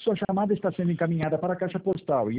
Sua chamada está sendo encaminhada para a caixa postal e